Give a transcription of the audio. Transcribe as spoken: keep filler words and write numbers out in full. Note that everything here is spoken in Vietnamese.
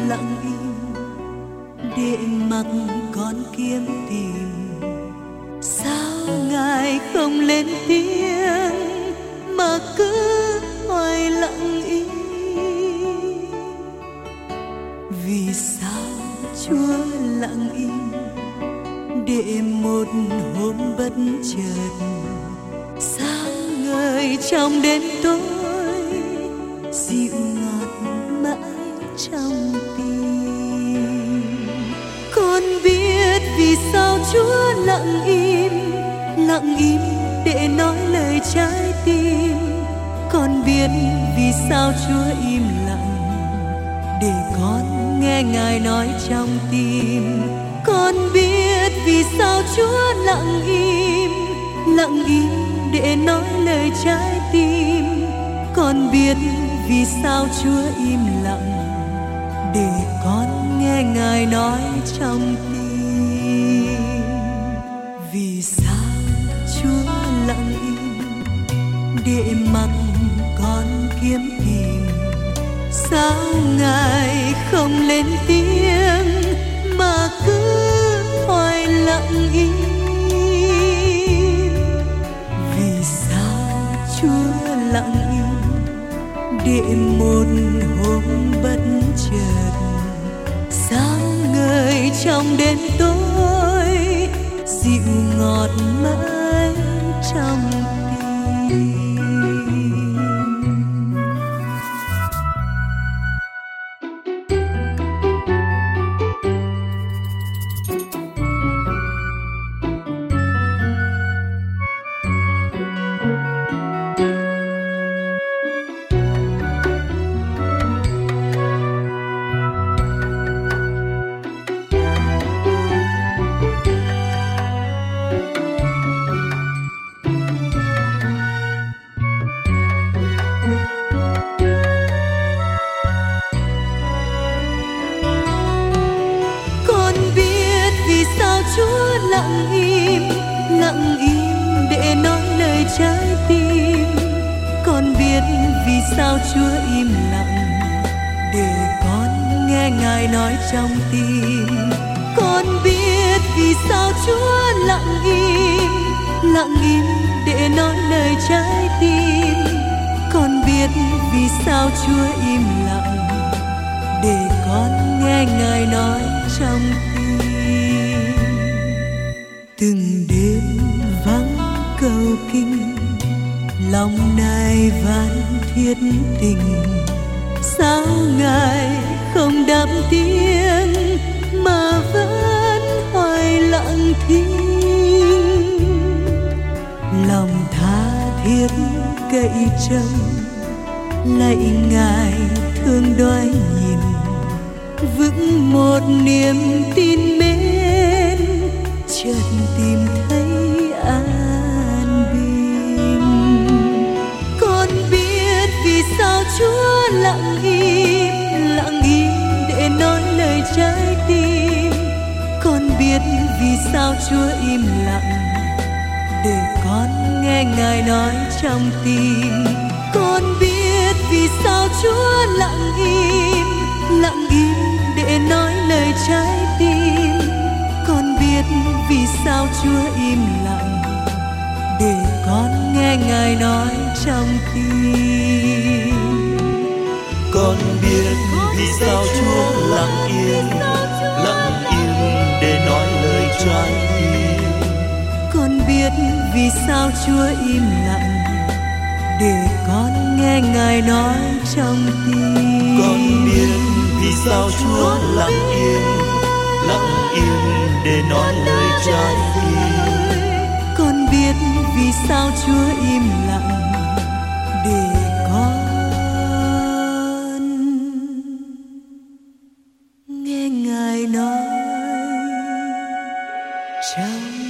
lặng im để mặc con kiếm tìm. Sao Ngài không lên tiếng mà cứ hoài lặng im? Vì sao Chúa lặng im để một hôm bất chợt sáng ngời trong đêm tối, dịu ngọt mãi trong tim? Con biết vì sao Chúa lặng im, lặng im để nói lời trái tim. Con biết vì sao Chúa im lặng để con nghe Ngài nói trong tim. Con biết vì sao Chúa lặng im, lặng im để nói lời trái tim. Con biết vì sao Chúa im lặng để con nghe Ngài nói trong tim. Vì sao Chúa lặng im để mặc con kiếm tìm? Sao Ngài không lên tiếng mà cứ hoài lặng im? Vì sao Chúa lặng im để một hôm bất chợt sáng ngời trong đêm tối, dịu ngọt mãi trong tim? Chúa lặng im, lặng im để nói lời trái tim. Con biết vì sao Chúa im lặng để con nghe Ngài nói trong tim. Con biết vì sao Chúa lặng im, lặng im để nói lời trái tim. Con biết vì sao Chúa im lặng để con nghe Ngài nói trong tim. Từng đêm vắng cầu kinh, lòng nài van thiết tình. Sao Ngài không đáp tiếng mà vẫn hoài lặng thinh? Lòng tha thiết cậy trông, lạy Ngài thương đoái nhìn, vững một niềm tin mến, chợt tìm thấy an bình. Con biết vì sao Chúa lặng im, lặng im để nói lời trái tim. Con biết vì sao Chúa im lặng để con nghe Ngài nói trong tim. Con biết vì sao Chúa lặng im, lặng im để nói lời trái tim. Con biết vì sao Chúa im lặng để con nghe Ngài nói trong tim. Con biết vì sao Chúa lặng im, lặng im để nói lời trái tim. Con biết vì sao Chúa im lặng để con nghe Ngài nói trong tim. Con biết vì sao Chúa lặng im, lặng im để nói lời trái tim. Con biết vì sao Chúa im lặng để con nghe Ngài nói trong